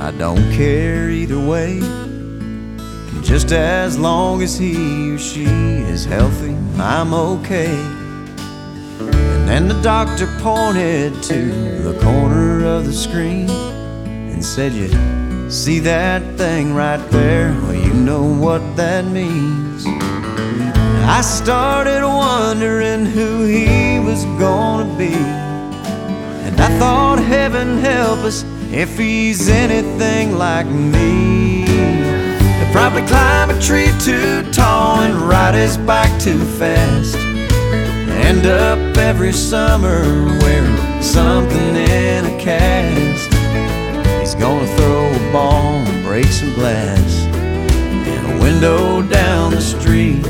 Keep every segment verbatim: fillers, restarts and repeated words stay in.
I don't care either way. Just as long as he or she is healthy, I'm okay. And then the doctor pointed to the corner of the screen and said, "You see that thing right there? Well, you know what that means." I started wondering who he was gonna be, and I thought, heaven help us if he's anything like me. He'll probably climb a tree too tall and ride his bike too fast, end up every summer wearing something in a cast. He's gonna throw a ball and break some glass in a window down the street.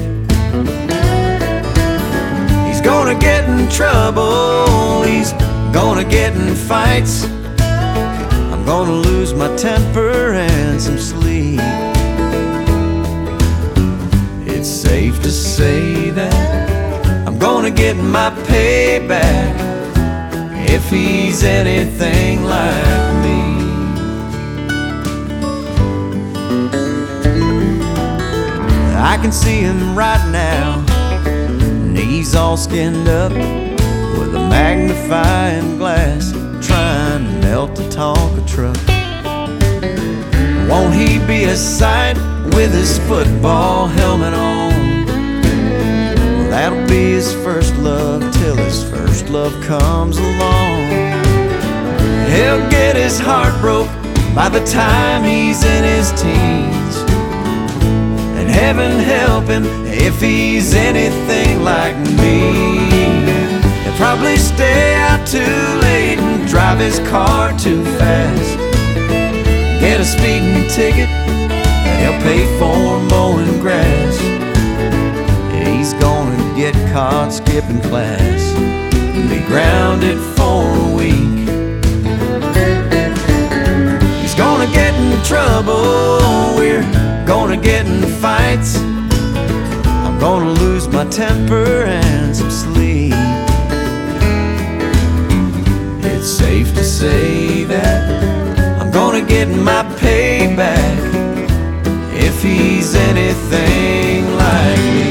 He's gonna get in trouble, he's gonna get in fights. I'm gonna lose my temper and some sleep. It's safe to say that I'm gonna get my payback if he's anything like me. I can see him right now, and he's all skinned up with a magnifying glass, trying to melt the Tonka truck. Won't he be a sight with his football helmet on? Well, that'll be his first love till his first love comes along. He'll get his heart broke by the time he's in his teens, and heaven help him if he's anything like me. He'll probably stay out too late and drive his car too fast, get a speeding ticket, and he'll pay for mowing grass. He's gonna get caught skipping class and be grounded for a week. He's gonna get in trouble, we're gonna get in fights. I'm gonna lose my temper and some sleep. It's safe to say that I'm gonna get my payback if he's anything like me.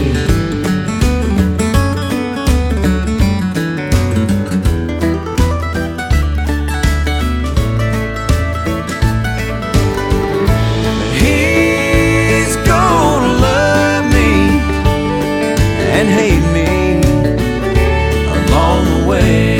He's gonna love me and hate me along the way.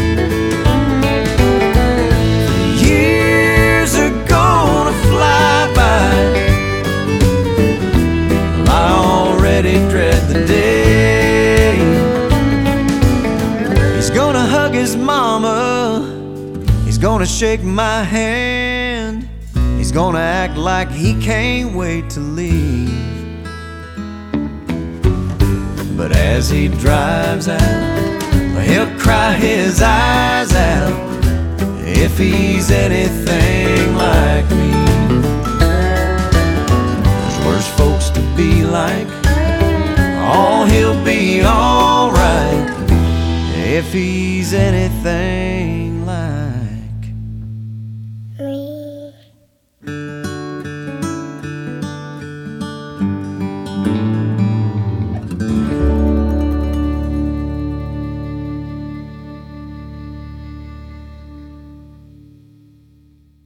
Dread the day he's gonna hug his mama, he's gonna shake my hand, he's gonna act like he can't wait to leave. But as he drives out, he'll cry his eyes out if he's anything like me. There's worse folks to be like, oh, he'll be alright if he's anything